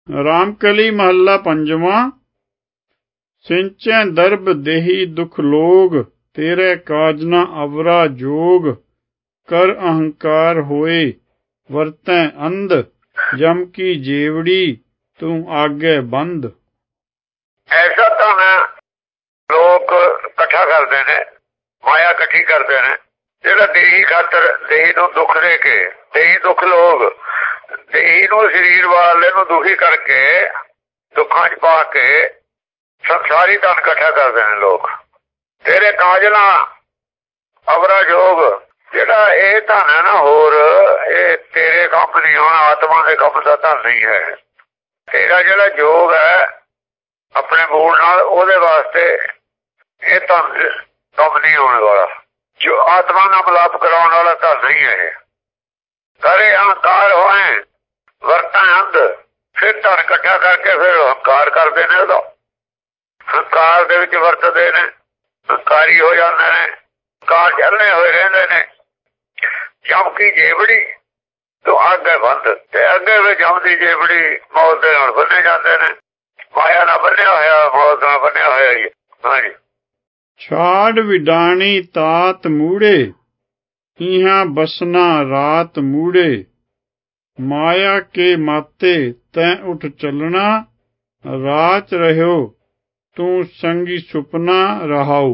ਰਾਮਕਲੀ ਮਹੱਲਾ ਪੰਜਵਾਂ। ਸਿੰਚੈ ਦਰਬ ਦੇਹੀ ਦੁਖ ਲੋਗ, ਤੇਰੇ ਕਾਜ ਨ ਅਵਰਾ ਜੋਗ। ਕਰ ਅਹੰਕਾਰ ਹੋਏ ਵਰਤੈ ਅੰਧ, ਜਮ ਕੀ ਜੇਵੜੀ ਤੂੰ ਆਗੇ ਬੰਦ। ਐਸਾ ਤਾਂ ਲੋਕ ਇਕੱਠਾ ਕਰਦੇ ਨੇ, ਮਾਇਆ ਇਕੱਠੀ ਕਰਦੇ ਨੇ, ਜਿਹੜਾ ਦੇਹੀ ਖਾਤਰ ਦੇਹੀ ਨੂੰ ਦੁੱਖ ਦੇ ਕੇ, ਦੇਹੀ ਦੁੱਖ ਲੋਗ, ਦੇਹੀ ਨੂੰ ਸਰੀਰ ਵਾਲੇ ਨੂੰ ਦੁਖੀ ਕਰਕੇ ਦੁੱਖਾਂ ਚ ਪਾ ਕੇ ਸੰਸਾਰੀ ਧਨ ਇਕੱਠਾ ਕਰਦੇ ਨੇ ਲੋਕ। ਤੇਰੇ ਕਾਜ ਨਾ ਅਵਰਾ ਜੋਗ, ਜਿਹੜਾ ਇਹ ਧਨ ਹੈ ਨਾ, ਹੋਰ ਇਹ ਤੇਰੇ ਕੰਮ ਨਹੀਂ ਹੋਣਾ, ਆਤਮਾ ਦੇ ਕੰਮ ਦਾ ਧਨ ਨਹੀਂ ਹੈ। ਤੇਰਾ ਜਿਹੜਾ ਜੋਗ ਹੈ ਆਪਣੇ ਮੂਲ ਨਾਲ, ਉਹਦੇ ਵਾਸਤੇ ਇਹ ਧਨ ਕੰਮ ਨਹੀਂ ਹੋਣ ਵਾਲਾ, ਜੋ ਆਤਮਾ ਨਾਲ ਮਿਲਾਪ ਕਰਾਉਣ ਵਾਲਾ ਧਨ ਨਹੀਂ ਹੈ। ਕਰੇ ਅਹੰਕਾਰ ਹੋਏ ਵਰਤਾਂ ਅੰਧ, ਫਿਰ ਧਨ ਇਕੱਠਾ ਕਰਕੇ ਫਿਰ ਹੰਕਾਰ ਕਰਦੇ ਨੇ, ਉਹਦਾ ਹੰਕਾਰ ਦੇ ਵਿੱਚ ਵਰਤਦੇ ਨੇ, ਹੰਕਾਰੀ ਹੋ ਜਾਂਦੇ ਨੇ, ਕਾਰ ਚੱਲਣੇ ਹੋਏ ਰਹਿੰਦੇ ਨੇ। ਜਮ ਕੀ ਜੇਵੜੀ ਤੋਂ ਅੱਗੇ ਬੰਦ, ਤੇ ਅੱਗੇ ਵੀ ਜਮ ਦੀ ਜੇਵੜੀ ਮੌਤ ਦੇ ਨਾਲ ਬੰਨੇ ਜਾਂਦੇ ਨੇ। ਮਾਇਆ ਨਾਲ ਬੰਨਿਆ ਹੋਇਆ, ਮੌਤ ਨਾਲ ਬੰਨਿਆ ਹੋਇਆ ਜੀ। ਹਾਂਜੀ। ਛਾੜ ਵਿਡਾਣੀ ਤਾਤ ਮੂੜੇ, ਇਹਾਂ ਬਸਨਾ ਰਾਤ ਮੂੜੇ। ਮਾਇਆ ਕੇ ਮਾਤੇ ਤੈਂ ਉੱਠ ਚੱਲਣਾ, ਰਾਚ ਰਹਿਓ ਤੂੰ ਸੰਗੀ ਸੁਪਨਾ ਰਹਾਉ।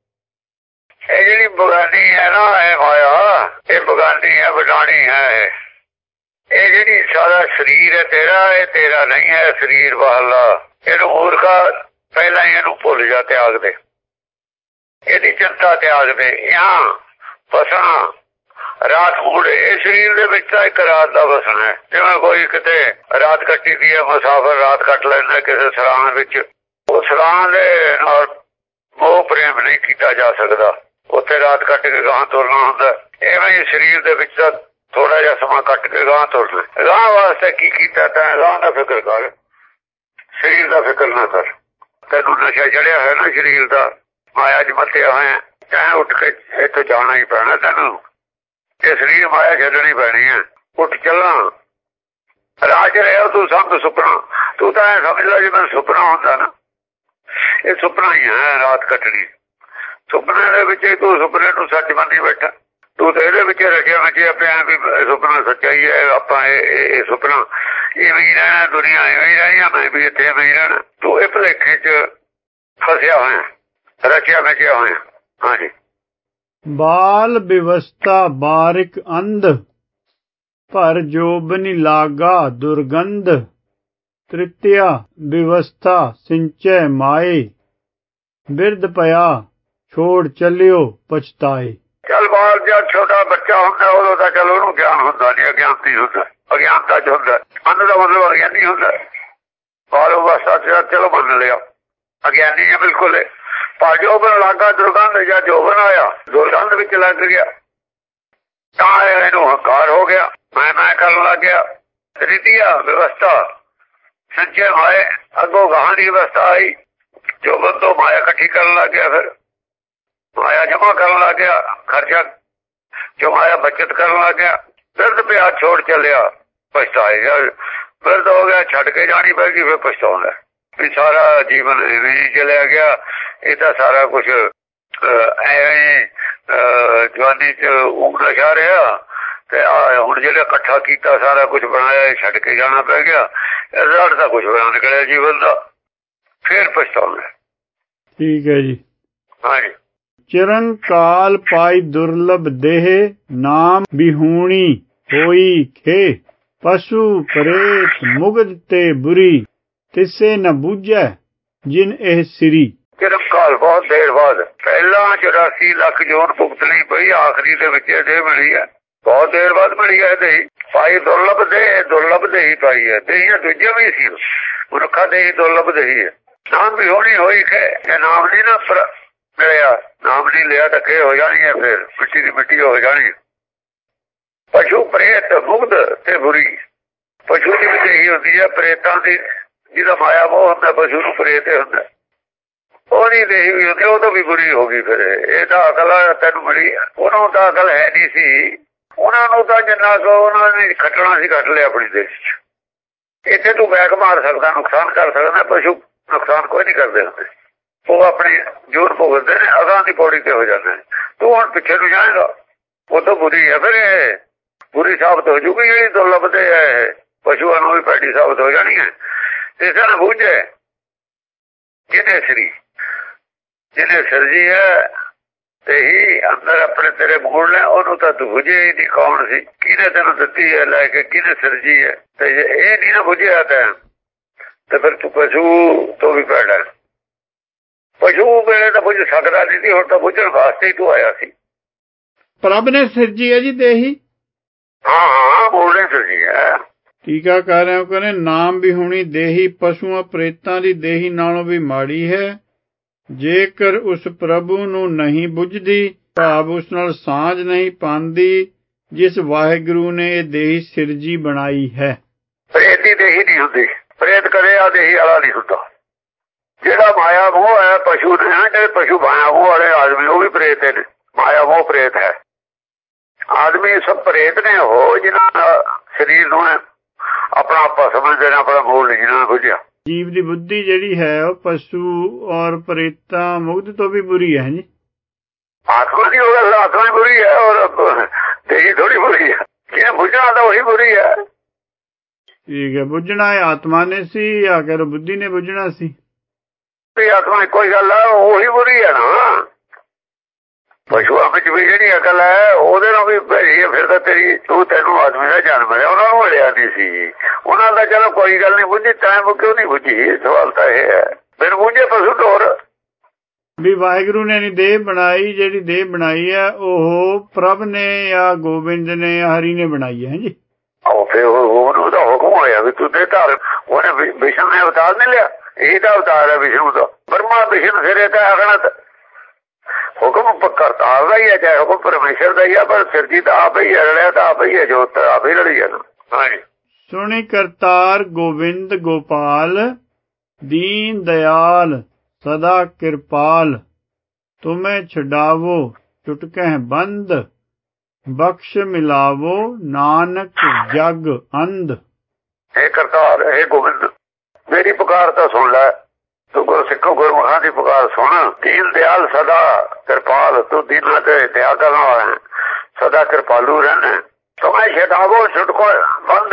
ਇਹ ਜਿਹੜੀ ਬਗਾਨੀ ਹੈ ਨਾ, ਇਹ ਮਾਇਆ, ਇਹ ਬਗਾਨੀ ਹੈ, ਵਿਡਾਣੀ ਹੈ। ਇਹ ਜਿਹੜੀ ਸਾਰਾ ਸਰੀਰ ਹੈ ਤੇਰਾ, ਇਹ ਤੇਰਾ ਨਹੀਂ ਹੈ ਸਰੀਰ ਬਾਹਰਲਾ। ਇਹਨੂੰ ਮੂਰਖਾ ਪਹਿਲਾਂ ਹੀ ਇਹਨੂੰ ਭੁੱਲ ਜਾ, ਤਿਆਗ ਦੇ, ਇਹਦੀ ਚਿੰਤਾ ਤਿਆਗ ਦੇ। ਇਹਾਂ ਬਸਣਾ ਰਾਤ ਮੂੜੇ, ਇਹ ਸਰੀਰ ਦੇ ਵਿੱਚ ਤਾਂ ਇੱਕ ਰਾਤ ਦਾ ਵਸਣਾ ਹੈ। ਜਿਵੇਂ ਕੋਈ ਕਿਤੇ ਰਾਤ ਕੱਟੀ ਦੀ ਹੈ, ਮੁਸਾਫਰ ਰਾਤ ਕੱਟ ਲੈਂਦਾ ਕਿਸੇ ਸਰਾਂ ਵਿੱਚ, ਉਹ ਸਰਾਂ ਦੇ ਨਾਲ ਮੋਹ ਪ੍ਰੇਮ ਨਹੀਂ ਕੀਤਾ ਜਾ ਸਕਦਾ, ਉੱਥੇ ਰਾਤ ਕੱਟ ਕੇ ਗਾਂ ਤੁਰਨਾ ਹੁੰਦਾ। ਐਵੇਂ ਹੀ ਸਰੀਰ ਦੇ ਵਿੱਚ ਤਾਂ ਥੋੜਾ ਜਿਹਾ ਸਮਾਂ ਕੱਟ ਕੇ ਗਾਂ ਤੁਰਨਾ। ਗਾਂ ਵਾਸਤੇ ਕੀ ਕੀਤਾ ਤੈਂ? ਗਾਂ ਦਾ ਫਿਕਰ ਕਰ, ਸਰੀਰ ਦਾ ਫਿਕਰ ਨਾ ਕਰ। ਤੈਨੂੰ ਨਸ਼ਾ ਚੜਿਆ ਹੋਇਆ ਨਾ ਸਰੀਰ ਦਾ, ਮਾਇਆ ਚ ਮੱਤਿਆ ਹੋਇਆ, ਤੈਂ ਉੱਠ ਕੇ ਇੱਥੋਂ ਜਾਣਾ ਹੀ ਪੈਣਾ ਤੈਨੂੰ। ਇਹ ਸਰੀਰ ਮਾਇਆ ਛੱਡਣੀ ਪੈਣੀ ਹੈ। ਉੱਠ ਚੱਲਾਂ, ਰਾਜ ਰਿਹਾ ਤੂੰ ਸੰਗ ਸੁਪਨਾ। ਤੂੰ ਤਾਂ ਐ ਸਮਝ ਲੈ ਜਿਵੇਂ ਸੁਪਨਾ ਹੁੰਦਾ ਨਾ, ਇਹ ਸੁਪਨਾ ਹੀ ਹੈ ਰਾਤ ਕੱਟਣੀ। ਸੁਪਨੇ ਦੇ ਵਿੱਚ ਤੂੰ ਸੁਪਨੇ ਨੂੰ ਸੱਚ ਮੰਨੀ ਬੈਠਾ, ਤੂੰ ਤਾਂ ਇਹਦੇ ਵਿੱਚ ਰਖਿਆ ਮਚਿਆ ਪਿਆ ਵੀ ਸੁਪਨਾ ਸੱਚਾ ਹੀ ਹੈ। ਆਪਾਂ ਇਹ ਸੁਪਨਾ ਇਵੇਂ ਹੀ ਰਹਿਣਾ, ਦੁਨੀਆ ਇਵੇਂ ਹੀ ਰਹਿਣੀ, ਮੈਂ ਵੀ ਇੱਥੇ ਇਵੇਂ ਹੀ ਰਹਿਣਾ। ਤੂੰ ਇਹ ਭੁਲੇਖੇ ਚ ਫਸਿਆ ਹੋਇਆ, ਰਚਿਆ ਮਚਿਆ ਹੋਇਆ। ਹਾਂਜੀ। ਬਾਲ ਵਿਵਸਥਾ ਬਾਰਿਕ ਅੰਧ, ਭਰ ਜੋਬਨਿ ਲਾਗਾ ਦੁਰਗੰਧ। ਤ੍ਰਿਤੀਆ ਵਿਵਸਥਾ ਸਿੰਚੈ ਮਾਏ, ਬਿਰਧ ਪਿਆ ਛੋੜ ਚੱਲਿਓ ਪਛਤਾਏ। ਚੱਲ ਬਾਲ ਜਦ ਛੋਟਾ ਬੱਚਾ ਹੁੰਦਾ ਉਦੋਂ ਤਾਂ ਚਲ ਉਹਨੂੰ ਗਿਆਨ ਹੁੰਦਾ ਨਹੀਂ, ਅਗਿਆਨਤੀ ਹੁੰਦਾ, ਅਗਿਆਨਤਾ ਚ ਹੁੰਦਾ। ਅੰਧ ਦਾ ਮਤਲਬ ਅਗਿਆਨੀ ਹੁੰਦਾ। ਬਾਲ ਅਵਸਥਾ ਚਲੋ ਮੰਨ ਲਿਆ, ਅਗਿਆਨੀ ਹੈ ਬਿਲਕੁਲ। ਪਰ ਜੋਬਨ ਲਾਗਾ ਦੁਰਗੰਧ, ਜਾਂ ਜੋਬਨ ਆਇਆ ਦੁਰਗੰਧ ਵਿੱਚ ਲੱਗ ਗਿਆ ਤਾਂ ਇਹਨੂੰ ਹੰਕਾਰ ਹੋ ਗਿਆ, ਮੈਂ ਕਰਨ ਲੱਗ ਗਿਆ। ਤ੍ਰਿਤੀਆ ਵਿਵਸਥਾ ਸੰਚੈ ਮਾਏ, ਅੱਗੋਂ ਗਾਹਾਂ ਦੀ ਵਿਵਸਥਾ ਆਈ, ਜੋਬਨ ਤੋਂ ਮਾਇਆ ਇਕੱਠੀ ਕਰਨ ਲੱਗ ਗਿਆ, ਫਿਰ ਮਾਇਆ ਜਮਾ ਕਰਨ ਲੱਗ ਗਿਆ, ਖਰਚਾ ਜੋ ਮਾਇਆ ਬੱਚਤ ਕਰਨ ਲੱਗ ਗਿਆ। ਬਿਰਧ ਪਿਆ ਛੋੜ ਚੱਲਿਆ ਪਛਤਾਏ। ਬਿਰਧ ਹੋ ਗਿਆ, ਛੱਡ ਕੇ ਜਾਣੀ ਪੈ ਗਈ, ਫਿਰ ਪਛਤਾਉਂਦਾ ਵੀ ਸਾਰਾ ਜੀਵਨ ਇਵੇਂ ਹੀ ਚਲਿਆ ਗਿਆ। ਇਹ ਤਾਂ ਸਾਰਾ ਕੁਛ ਐਵੇਂ ਜਵਾਨੀ ਚ ਉਂਗ ਨਸ਼ਾ ਰਿਹਾ, ਤੇ ਹੁਣ ਜਿਹੜਾ ਇਕੱਠਾ ਕੀਤਾ ਸਾਰਾ ਕੁਛ ਬਣਾਇਆ, ਇਹ ਛੱਡ ਕੇ ਜਾਣਾ ਪੈ ਗਿਆ। ਰਿਜ਼ਲਟ ਦਾ ਕੁਛ ਬਣਾ ਨਿਕਲਿਆ ਜੀਵਨ ਦਾ, ਫਿਰ ਪਛਤਾਉਂਦਾ। ਠੀਕ ਹੈ ਜੀ। ਹਾਂਜੀ। ਚਿਰੰਕਾਲ ਪਾਈ ਦੁਰਲਭ ਦੇਹ, ਨਾਮ ਬਿਹੂਣੀ ਹੋਈ ਖੇ। ਪਸ਼ੂ ਪ੍ਰੇਤ ਮੁਗਧ ਤੇ ਬੁਰੀ, ਤਿਸੇ ਨ ਬੂਝੈ ਜਿਨ ਇਹ ਸਿਰੀ। ਚਿਰੰਕਾਲ ਬਹੁਤ ਦੇਰ ਬਾਅਦ, ਪਹਿਲਾਂ 84 ਲੱਖ ਜੋਨ ਭੁਗਤਣੀ ਪਈ, ਆਖਰੀ ਦੇ ਵਿੱਚ ਇਹ ਦੇਹ ਮਿਲੀ ਹੈ। ਬਹੁਤ ਦੇਰ ਬਾਅਦ ਮਿਲੀ ਹੈ ਦੇਹੀ। ਪਾਈ ਦੁਰਲਭ ਦੇਹ, ਦੁਰਲਭ ਦੇਹੀ ਪਾਈ ਹੈ। ਦੇਹੀਆਂ ਦੂਜੇ ਵੀ ਸੀ, ਮਨੁੱਖਾ ਦੇਹੀ ਦੁਰਲਭ ਦੇਹੀ ਹੈ। ਨਾਮ ਵੀ ਹੋਣੀ ਹੋਈ ਖੇ, ਜੇ ਨਾਮ ਨਹੀਂ ਨਾ ਮਿਲਿਆ, ਨਾਮ ਨਹੀਂ ਲਿਆ ਤਾਂ ਖੇ ਹੋ ਜਾਣੀ ਹੈ, ਫਿਰ ਮਿੱਟੀ ਦੀ ਮਿੱਟੀ ਹੋ ਜਾਣੀ। ਪਸ਼ੂ ਪ੍ਰੇਤ ਮੁਗਧ ਤੇ ਬੁਰੀ, ਪਸ਼ੂ ਦੀ ਵੀ ਦੇਹੀ ਹੁੰਦੀ ਹੈ, ਪ੍ਰੇਤਾਂ ਦੀ ਜਿਹਦਾ ਮਾਇਆ ਮੋਹ ਹੁੰਦਾ ਪਸ਼ੂ ਨੂੰ ਪ੍ਰੇਤ ਹੁੰਦਾ, ਉਹਦੀ ਦੇਹੀ ਵੀ ਹੁੰਦੀ, ਉਹ ਤਾਂ ਵੀ ਬੁਰੀ ਹੋ ਗਈ। ਫਿਰ ਇਹ ਤਾਂ ਅਕਲ ਤੈਨੂੰ ਮਿਲੀ, ਉਹਨਾਂ ਤਾਂ ਅਕਲ ਹੈ ਨਹੀਂ ਸੀ। ਉਹਨਾਂ ਨੂੰ ਤਾਂ ਜਿੰਨਾ ਕੁ ਉਹਨਾਂ ਨੇ ਖੱਟਣਾ ਸੀ ਖੱਟ ਲਿਆ ਆਪਣੀ ਦੇਸ਼ ਚ। ਇੱਥੇ ਤੂੰ ਬੈਕ ਮਾਰ ਸਕਦਾ, ਨੁਕਸਾਨ ਕਰ ਸਕਦਾ, ਪਸ਼ੂ ਨੁਕਸਾਨ ਕੋਈ ਨਹੀਂ ਕਰਦੇ ਹੁੰਦੇ, ਉਹ ਆਪਣੀ ਜੂਨ ਭੁਗਤਦੇ ਨੇ, ਅਗਾਂਹ ਦੀ ਪੌੜੀ ਤੇ ਹੋ ਜਾਂਦੇ ਨੇ। ਤੂੰ ਹੁਣ ਪਿੱਛੇ ਨੂੰ ਜਾਏਗਾ, ਉਹ ਤਾਂ ਬੁਰੀ ਹੈ, ਫਿਰ ਇਹ ਬੁਰੀ ਸਾਬਤ ਹੋ ਜੂਗੀ ਜਿਹੜੀ ਦੁਰਲਭ ਤੇ ਹੈ, ਪਸ਼ੂਆਂ ਨੂੰ ਵੀ ਭੈੜੀ ਸਾਬਤ ਹੋ ਜਾਣੀ ਹੈ। ਤੇ ਸਰ ਬੂਝੇ ਜਿਹਨੇ ਸਿਰਜੀ ਹੈ ਤੇ ਹੀ ਅੰਦਰ ਆਪਣੇ ਤੇਰੇ ਮੂਲ ਨੇ, ਉਹਨੂੰ ਤਾਂ ਤੂੰ ਬੁਝੇ ਹੀ ਨਹੀਂ ਕੌਣ ਸੀ, ਕਿਹਨੇ ਤੈਨੂੰ ਦਿੱਤੀ ਹੈ ਲੈ ਕੇ, ਕਿਹਨੇ ਸਿਰਜੀ ਹੈ। ਤੇ ਜੇ ਇਹ ਨਹੀਂ ਨਾ ਬੁਝਿਆ ਤੇ ਫਿਰ ਤੂੰ ਪਸ਼ੂ ਤੋਂ ਵੀ ਭੈੜਾ। ਪਸ਼ੂ ਵੇਲੇ ਤਾਂ ਬੁਝ ਸਕਦਾ ਨਹੀਂ ਸੀ, ਹੁਣ ਤਾਂ ਬੁਝਣ ਵਾਸਤੇ ਹੀ ਤੂੰ ਆਇਆ ਸੀ। ਪ੍ਰਭ ਨੇ ਸਿਰਜੀ ਹੈ ਜੀ ਦੇਹੀ। ਹਾਂ ਮੂਲ ਨੇ ਸਿਰਜੀ ਹੈ। ਟੀਕਾ ਕਰ ਰਹੇ ਹੋ, ਕਹਿੰਦੇ ਨਾਮ ਵਿਹੂਣੀ ਦੇਹੀ ਪਸ਼ੂਆਂ ਪ੍ਰੇਤਾਂ ਦੀ ਦੇਹੀ ਨਾਲੋਂ ਵੀ ਮਾੜੀ ਹੈ। ਜੇਕਰ ਉਸ ਪ੍ਰਭੂ ਨੂੰ ਨਹੀਂ ਬੁੱਝਦੀ, ਭਾਵ ਉਸ ਨਾਲ ਸਾਂਝ ਨਹੀਂ ਪਾਉਂਦੀ, ਜਿਸ ਵਾਹਿਗੁਰੂ ਨੇ ਇਹ ਦੇਹੀ ਸਿਰਜੀ ਬਣਾਈ ਹੈ। ਪ੍ਰੇਤ ਦੀ ਦੇਹੀ ਨਹੀਂ ਹੁੰਦੀ, ਪ੍ਰੇਤ ਕਦੇ ਆ ਦੇਹੀ ਵਾਲਾ ਨਹੀਂ ਹੁੰਦਾ। ਜਿਹੜਾ ਮਾਇਆ ਮੋਹ ਹੈ ਪਸ਼ੂ ਨੇ, ਜਿਹੜੇ ਪਸ਼ੂ ਮਾਇਆ ਮੋਹ ਵਾਲੇ ਆਦਮੀ ਉਹ ਵੀ ਪ੍ਰੇਤ ਨੇ, ਮਾਇਆ ਮੋਹ ਪ੍ਰੇਤ ਹੈ। ਆਦਮੀ ਸਭ ਪ੍ਰੇਤ ਨੇ, ਉਹ ਜਿਹਨਾਂ ਸਰੀਰ ਨੂੰ ਆਪਣਾ ਆਪਾ ਸਮਝਦੇ ਨੇ, ਆਪਣਾ ਮੂਲ ਨਹੀਂ ਜਿਹਨਾਂ ਨੇ ਬੁੱਝਿਆ। ਜੀਵ ਦੀ ਬੁੱਧੀ ਜਿਹੜੀ ਹੈ ਉਹ ਪਸ਼ੂ ਔਰ ਪ੍ਰੇਤਾਂ ਮੁਕਤ ਤੋਂ ਵੀ ਬੁਰੀ ਹੈ ਜੀ। ਆਤਮਾ ਦੀ ਉਹ ਆਤਮਾ ਹੀ ਬੁਰੀ ਹੈ, ਔਰ ਦੇਹੀ ਥੋੜੀ ਬੁਰੀ ਹੈ। ਜਿਹਨੇ ਬੁੱਝਣਾ ਤਾਂ ਉਹੀ ਬੁਰੀ ਹੈ। ਠੀਕ ਹੈ, ਬੁੱਝਣਾ ਆਤਮਾ ਨੇ ਸੀ ਜਾਂ ਕਹਿ ਲਓ ਬੁੱਧੀ ਨੇ ਬੁੱਝਣਾ ਸੀ? ਆਤਮਾ ਇੱਕੋ ਹੀ ਗੱਲ ਹੈ, ਉਹੀ ਬੁਰੀ ਹੈ ਨਾ। ਪਸ਼ੂਆਂ ਵਿੱਚ ਵੀ ਜਿਹੜੀ ਅਕਲ ਹੈ ਉਹਦੇ ਨਾਲ ਵੀ ਭੈੜੀ ਹੈ। ਫਿਰ ਤਾਂ ਤੈਨੂੰ ਆਦਮੀ ਦਾ ਜਨਮ ਮਿਲਿਆ, ਉਹਨਾਂ ਨੂੰ ਮਿਲਿਆ ਨਹੀਂ ਸੀ। ਉਹਨਾਂ ਦਾ ਚਲੋ ਕੋਈ ਗੱਲ ਨਹੀਂ ਬੁੱਝੀ, ਟਾਈਮ ਕਿਉਂ ਨਹੀਂ ਬੁੱਝੀ? ਸਵਾਲ ਤਾਂ ਇਹ ਹੈ, ਫਿਰ ਬੁੱਝੇ ਪਸ਼ੂ ਢੋਰ ਵੀ ਵਾਹਿਗੁਰੂ ਨੇ ਨਹੀਂ ਦੇਹ ਬਣਾਈ, ਜਿਹੜੀ ਦੇਹ ਬਣਾਈ ਹੈ ਉਹ ਪ੍ਰਭ ਨੇ ਜਾਂ ਗੋਬਿੰਦ ਨੇ ਜਾਂ ਹਰੀ ਨੇ ਬਣਾਈ ਹੈ ਜੀ। ਫਿਰ ਉਹਨੂੰ ਤਾਂ ਹੁਕਮ ਹੋਇਆ ਵੀ ਤੂੰ ਤੇ ਧਾਰ, ਉਹਨੇ ਵਿਸ਼ਨੂੰ ਨੇ ਅਵਤਾਰ ਨਹੀਂ ਲਿਆ, ਇਹ ਤਾਂ ਅਵਤਾਰ ਹੈ ਵਿਸ਼ਨੂੰ ਦਾ। ਬ੍ਰਹਮਾ ਵਿਸ਼ਨੂੰ ਸਿਰੇ ਤਾਂ ਅਗਣਤ ਹੁਕਮ ਕਰਤਾਰ ਦਾ ਹੀ ਹੈ, ਚਾਹੇ ਹੁਕਮ ਪਰਮੇਸ਼ਰ ਦਾ ਹੀ ਹੈ, ਪਰ ਸਿਰਜੀ ਤਾਂ ਆਪ ਹੀ ਰਲਿਆ, ਤਾਂ ਆਪ ਹੀ ਹੈ, ਜੋਤ ਆਪ ਹੀ ਰਲੀ ਹੈ। ਹਾਂਜੀ, ਸੁਣੀ ਕਰਤਾਰ ਗੋਬਿੰਦ ਗੋਪਾਲ, ਦੀਨ ਦਇਆਲ ਸਦਾ ਕਿਰਪਾਲ, ਤੁਮੇ ਛਡਾਵੋ ਚੁਟਕਹਿ ਬੰਦ, ਬਖਸ਼ ਮਿਲਾਵੋ ਨਾਨਕ ਜਗ ਅੰਧ। ਇਹ ਕਰਤਾਰ, ਇਹ ਗੋਬਿੰਦ, ਮੇਰੀ ਪੁਕਾਰ ਤਾਂ ਸੁਣ ਲੈ, ਤੂੰ ਗੁਰਸਿੱਖੋ ਗੁਰਮੁਖਾਂ ਦੀ ਪੁਕਾਰ ਸੁਣ। ਦੀਨ ਦਿਆਲ ਸਦਾ ਕਿਰਪਾਲ, ਤੂੰ ਦੀਨਾਂ ਤੇ ਦਇਆ ਕਰਨ ਵਾਲਾ, ਸਦਾ ਕਿਰਪਾਲੂ ਰਹਿਣਾ। ਤੁਮੇ ਛਡਾਵੋ ਛੁਟਕੋ ਬੰਦ,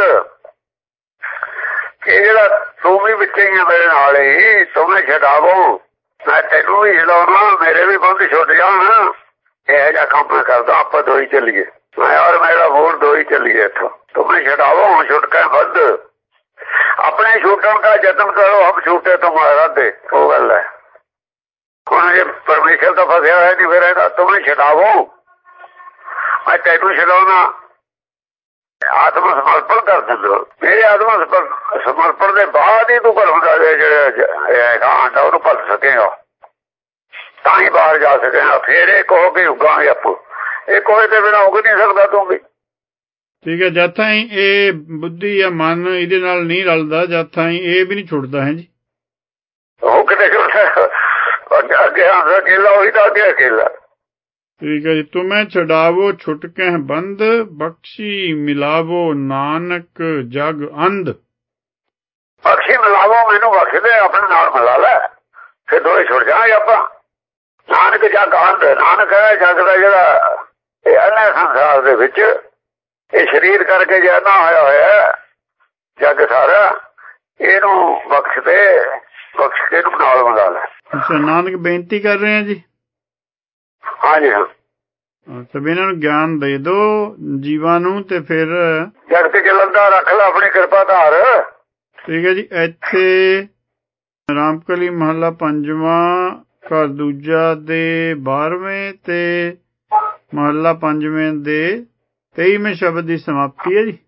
ਇਹ ਜਿਹੜਾ ਤੂੰ ਵੀ ਵਿੱਚ ਹੀ ਆ ਮੇਰੇ ਨਾਲ ਹੀ, ਤੁਮੇ ਛਡਾਵੋ, ਮੈਂ ਤੈਨੂੰ ਵੀ ਛਡਾਉਣਾ, ਮੇਰੇ ਵੀ ਬੰਦ ਛੁੱਟ ਜਾਣ। ਇਹੋ ਜਿਹਾ ਕੰਮ ਮੈਂ ਕਰਦਾ, ਆਪਾਂ ਦੋ ਹੀ ਚੱਲੀਏ, ਮੈਂ ਔਰ ਮੇਰਾ ਹੋਰ ਦੋ ਹੀ ਚੱਲੀਏ ਇੱਥੋਂ। ਤੁਮੇ ਛਡਾਵੋ ਛੁਟਕਾ ਬੰਦ, ਆਪਣੇ ਛੂਟਣ ਦਾ ਯਤਨ ਕਰੋ, ਹਮ ਛੂਟੇ ਤੁਮਾਰਾ ਦੇ। ਉਹ ਗੱਲ ਹੈ, ਹੁਣ ਜੇ ਪਰਮੇਸ਼ਰ ਦਾ ਫਸਿਆ ਹੋਇਆ ਨਹੀਂ ਫਿਰ ਇਹਦਾ ਤੁਮੇ ਛਡਾਵੋ, ਮੈਂ ਤੈਨੂੰ ਛਡਾਉਣਾ। ਆਤਮ ਸਮਰਪਣ ਕਰ ਦਿੰਦਾ, ਮੇਰੇ ਆਤਮ ਸਮਰਪਣ ਦੇ ਬਾਅਦ ਹੀ ਤੂੰ ਘਰੋਂ ਦਾ ਜਿਹੜਾ ਆਂਡਾ ਉਹਨੂੰ ਭਰ ਸਕੇਗਾ, ਤਾਂ ਹੀ ਬਾਹਰ ਜਾ ਸਕੇਗਾ। ਫੇਰ ਇਹ ਕਹੋ ਕਿ ਉੱਗਾਂਗੇ ਆਪੋ, ਇਹ ਕੋਹੇ ਤੇ ਬਿਨਾਂ ਉੱਗ ਨਹੀਂ ਸਕਦਾ ਤੂੰ ਵੀ। ਠੀਕ ਹੈ, ਜਦ ਤਾਈਂ ਇਹ ਬੁੱਧੀ ਜਾਂ ਮਨ ਇਹਦੇ ਨਾਲ ਨਹੀਂ ਰਲਦਾ, ਜਦ ਤਾਈਂ ਇਹ ਵੀ ਨਹੀਂ ਛੁੱਟਦਾ ਹੈ ਜੀ। ਉਹ ਕਿਤੇ ਅੱਗੇ ਆਂਦਾ ਅਕੇਲਾ, ਉਹੀ ਤਾਂ ਅੱਗੇ ਅਕੇਲਾ। ਠੀਕ ਹੈ ਜੀ, ਤੁਮੇ ਛਡਾਵੋ ਛੁਟਕੇ ਬੰਦ, ਬਖਸ਼ੀ ਮਿਲਾਵੋ ਨਾਨਕ ਜਗ ਅੰਧ। ਬਖਸ਼ੀ ਮਿਲਾਵੋ, ਮੈਨੂੰ ਬਖਸ਼ ਦੇ, ਆਪਣੇ ਨਾਲ ਮਿਲਾ ਲੈ, ਫਿਰ ਦੋਏ ਛੁੱਟ ਜਾਵਾਂਗੇ ਆਪਾਂ। ਨਾਨਕ ਜਗ ਅੰਧ, ਨਾਨਕ ਹੈ ਜਗ ਦਾ ਜਿਹੜਾ ਇਹ ਅੰਨਾ ਸੰਸਾਰ ਦੇ ਵਿੱਚ ਇਹ ਸਰੀਰ ਕਰਕੇ ਜਿਆਦਾ ਹੋਇਆ ਜਗ ਸਾਰਾ, ਇਹਨੂੰ ਬਖਸ਼ ਦੇ, ਬਖਸ਼ ਕੇ ਇਹਨੂੰ ਨਾਲ ਮਿਲਾ ਲੈ। ਅੱਛਾ, ਨਾਨਕ ਬੇਨਤੀ ਕਰ ਰਹੇ ਆ ਜੀ। ਹਾਂਜੀ ਹਾਂ, ਸਭ ਇਹਨਾਂ ਨੂੰ ਗਿਆਨ ਦੇ ਦੋ ਜੀਵਾਂ ਨੂੰ, ਤੇ ਫਿਰ ਜਗਤ ਚੱਲਣ ਦਾ ਰੱਖ ਲੈ ਆਪਣੀ ਕਿਰਪਾ ਧਾਰ। ਠੀਕ ਹੈ ਜੀ, ਇੱਥੇ ਰਾਮਕਲੀ ਮਹੱਲਾ 5ਵਾਂ ਘਰ ਦੂਜਾ ਦੇ 12ਵੇਂ ਤੇ ਮਹੱਲਾ 5ਵੇਂ ਦੇ 23ਵੇਂ ਸ਼ਬਦ ਦੀ ਸਮਾਪਤੀ ਹੈ ਜੀ।